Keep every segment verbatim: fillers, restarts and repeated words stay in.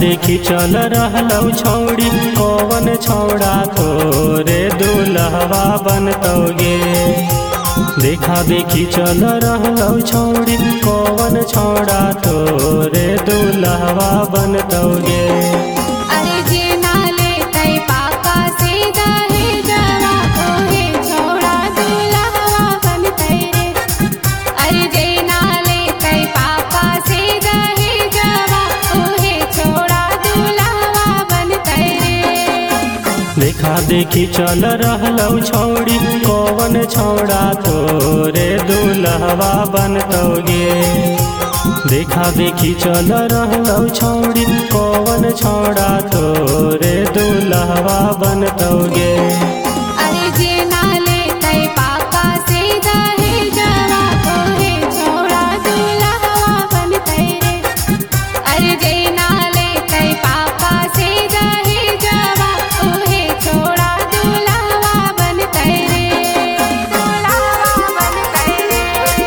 देखी चल रहलौ छौड़ी कौन छौड़ा तोरे दुल्हवा बनतौगे। देखा देखी चल रहलौ छौड़ी कौन छौड़ा तोरे दुल्हवा बनतौगे। अरे जे नाले तै पापा से दहे जवा तोहे छौड़ा दुल्हवा बनतै रे। अरे जे नाले तै पापा से दहे जवा तोहे छौड़ा दुल्हवा बनतै रे। देखा देखी चल रहलौ छौड़ी कौन छौड़ा तोरे दुल्हवा बनतौगे। देखा देखी चल रहलौ छौड़ी कौन छौड़ा तोरे दुल्हवा बनतौगे। अरे जे नाले तै पापा से दहे जवा तोहे छौड़ा दुल्हवा बनतै रे। अरे जे नाले तै पापा से दहे जवा तोहे छौड़ा दुल्हवा बनतै रे। दुल्हवा बनतै रे।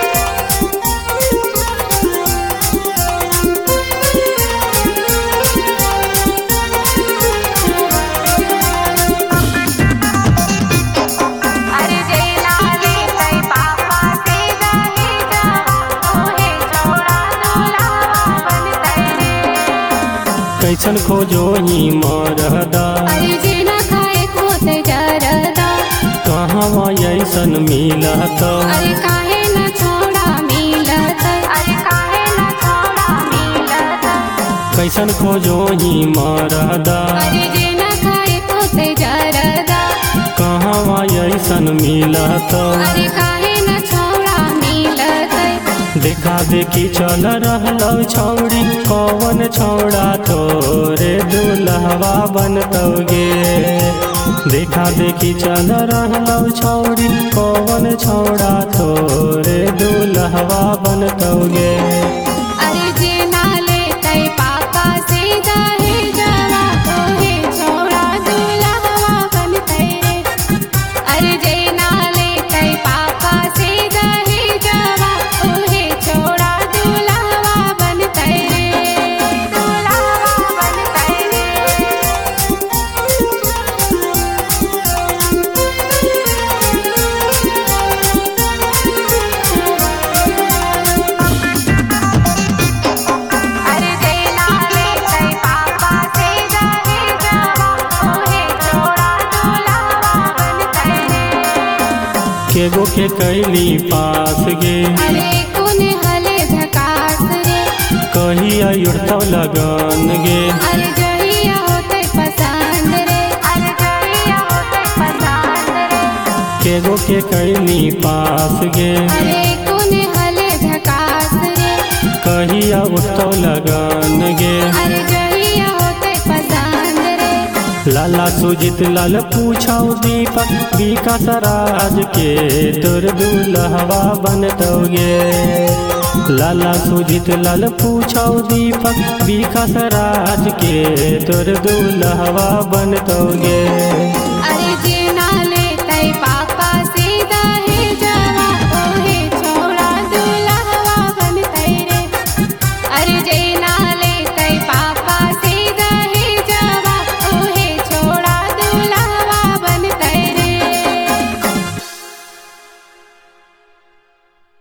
अरे जे नाले तै पापा से दहे जवा तोहे छौड़ा दुल्हवा बनतै रे। कैसन खोजो ही मरदा अरे जे न खाए खोत जरदा। कहवा ऐसन मिलत। अरे काहे न छौड़ा मिलत। अरे काहे न छौड़ा मिलत। कैसन खोजो ही मरदा अरे जे न खाए खोत जरदा। कहवा ऐसन मिलत। अरे काहे न छौड़ा मिलत। देखा देखी चल रहलौ छौड़ी कौन छौड़ा तोरे दुल्हवा बनतौगे। देखा देखी चल रहलौ छौड़ी कौन छौड़ा तोरे दुल्हवा बनतौगे। अरे जे नाले तै पापा से दहे जवा तोहे छौड़ा दुल्हवा बनतै रे। अरे जे नाले तै पापा से दहे जवा तोहे छौड़ा दुल्हवा बनतै रे। दुल्हवा बनतै रे। अरे जे नाले तै पापा से दहे जवा तोहे छौड़ा दुल्हवा बनतै रे। केगो के कैली पास गे अरे कोन हले झकास रे। कहिया उड़तौ लगन गे। अरे जहिया होते पसंद रे। अरे जहिया होते पसंद रे। केगो के कैली पास गे अरे कोन हले झकास रे। कहिया उड़तौ लगन गे। अरे जहिया होते पसंद रे। लाला सुजित लाल पूछौ दीपक विकास राज के तोर दुल्हवा बनतौगे। लाला सुजित लाल पूछौ दीपक विकास राज के तोर दुल्हवा बनतौगे।